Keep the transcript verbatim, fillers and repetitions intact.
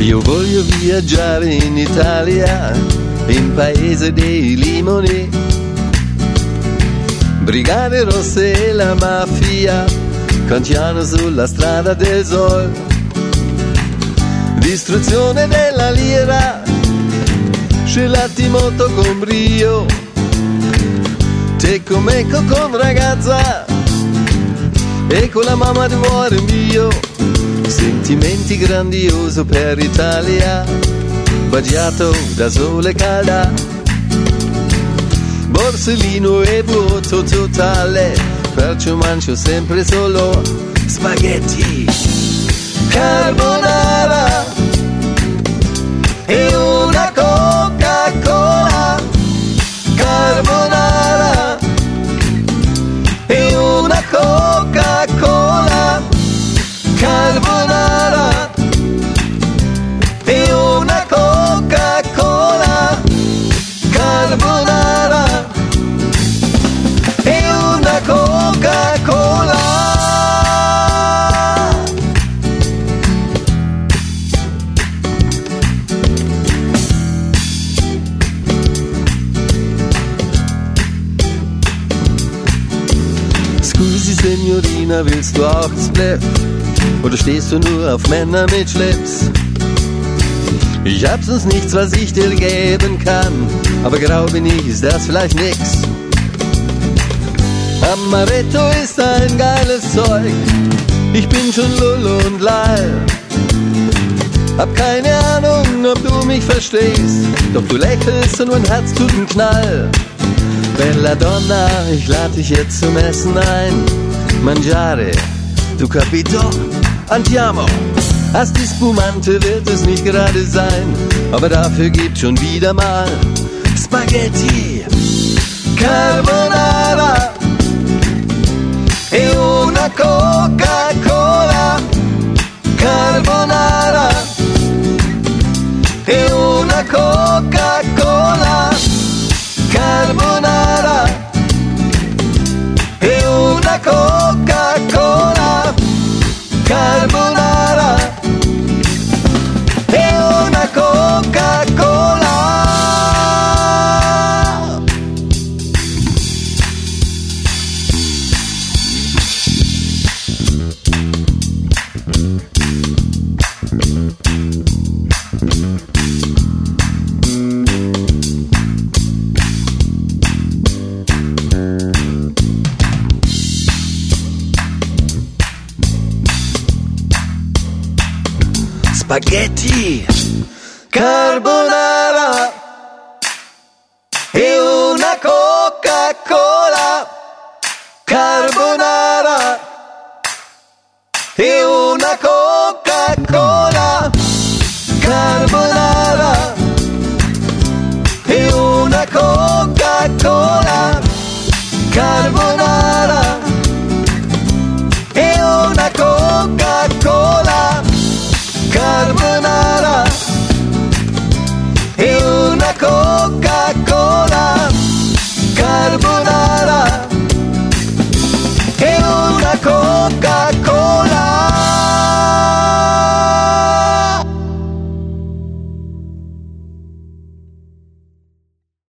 Io voglio viaggiare in Italia, in paese dei limoni, brigate rosse e la mafia cantiano sulla strada del sol, distruzione della lira, scelati molto con brio, te come con ragazza e con la mamma di cuore mio, sentimenti grandioso per Italia, baciato da sole calda, borsellino e vuoto totale, perciò mangio sempre solo spaghetti, carbonara e una Coca-Cola, carbonara e una Coca-Cola, carbonara e una Coca-Cola, carbonara e una Coca-Cola. Scusi Signorina, willst du auch Spliff? Oder stehst du nur auf Männer mit Schlips? Ich hab sonst nichts, was ich dir geben kann, aber grau bin ich, ist das vielleicht nix. Amaretto ist ein geiles Zeug, ich bin schon Lull und Lall. Hab keine Ahnung, ob du mich verstehst, doch du lächelst und mein Herz tut einen Knall. Bella Donna, ich lade dich jetzt zum Essen ein. Mangiare, du capito? Andiamo. Asti Spumante wird es nicht gerade sein, aber dafür gibt's schon wieder mal Spaghetti, Carbonara e una Coca-Cola, carbonara e una Coca-Cola, carbonara e una Coca-Cola, carbonara e una Coca-Cola. Spaghetti, carbonara e una Coca-Cola, carbonara